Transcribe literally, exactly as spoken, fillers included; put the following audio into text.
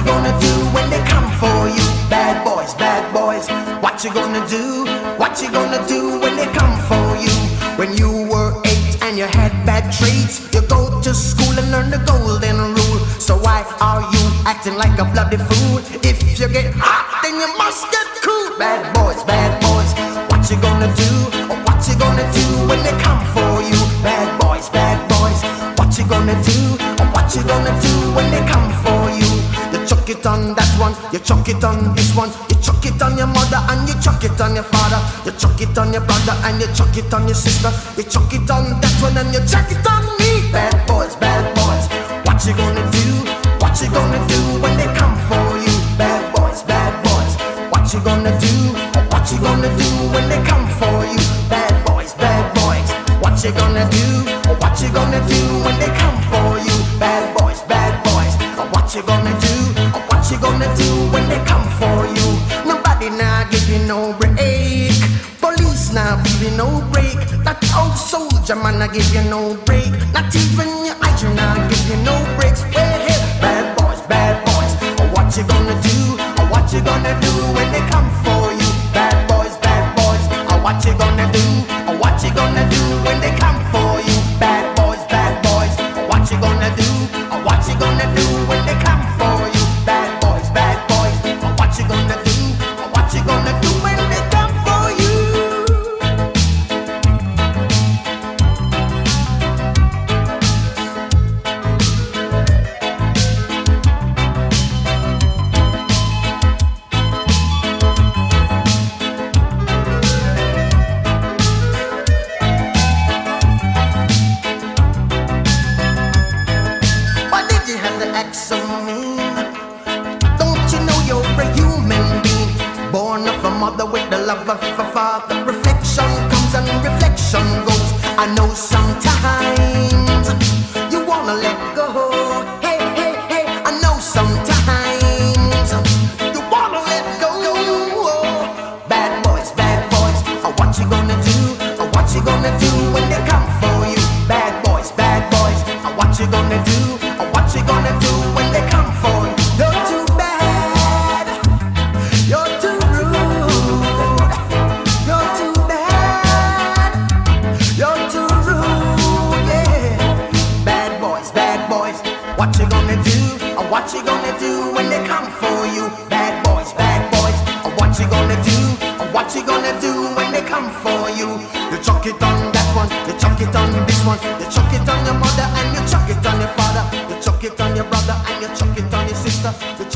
you gonna do when they come for you? Bad boys, bad boys. What you gonna do? What you gonna do when they come for you? When you were eight and you had bad traits, you go to school and learn the golden rule. So why are you acting like a bloody fool? If you get hot, then you must get cool. Bad boys, bad boys. What you gonna do? Or what you gonna do when they come for you? Bad boys, bad boys. What you gonna do? Or what you gonna do when they come for you? You chuck it on that one, you chuck it on this one, you chuck it on your mother and you chuck it on your father, you chuck it on your brother and you chuck it on your sister, you chuck it on that one and you chuck it on me. Bad boys, bad boys. What you gonna do? What you gonna do when they come for you? Bad boys, bad boys. What you gonna do? Or what you gonna do when they come for you? Bad boys, bad boys. What you gonna do? Or what you gonna do when they come for you? Bad boys, bad boys. Or what you gonna do? Or what you gonna do when they come for you? Nobody now give you no break. Police now give you no break. That old soldier man I give you no break. Not even your eyes now give you no breaks. Well, hey, bad boys, bad boys. Or what you gonna do? Or what you gonna do when they come for you? Bad boys, bad boys. Or what you gonna do? Or what you gonna do when they come for you? Bad boys, bad boys. Or what you gonna do? Or what you gonna do when they come for you? Bad boys, bad boys. Or what you gonna do? Or what you gonna do when they come for you? Mother with the love of a father. Reflection comes and reflection goes. I know sometimes you wanna let go. Hey, hey, hey. I know sometimes you wanna let go. Bad boys, bad boys. Or what you gonna do? Or what you gonna do when they come for you? Bad boys, bad boys. Or what you gonna do? Or what you gonna do when they come for you? You're too bad. You're too What you gonna do, or what you gonna do when they come for you? Bad boys, bad boys. Or what you gonna do, or what you gonna do when they come for you? You chuck it on that one, you chuck it on this one, you chuck it on your mother and you chuck it on your father, you chuck it on your brother and you chuck it on your sister, you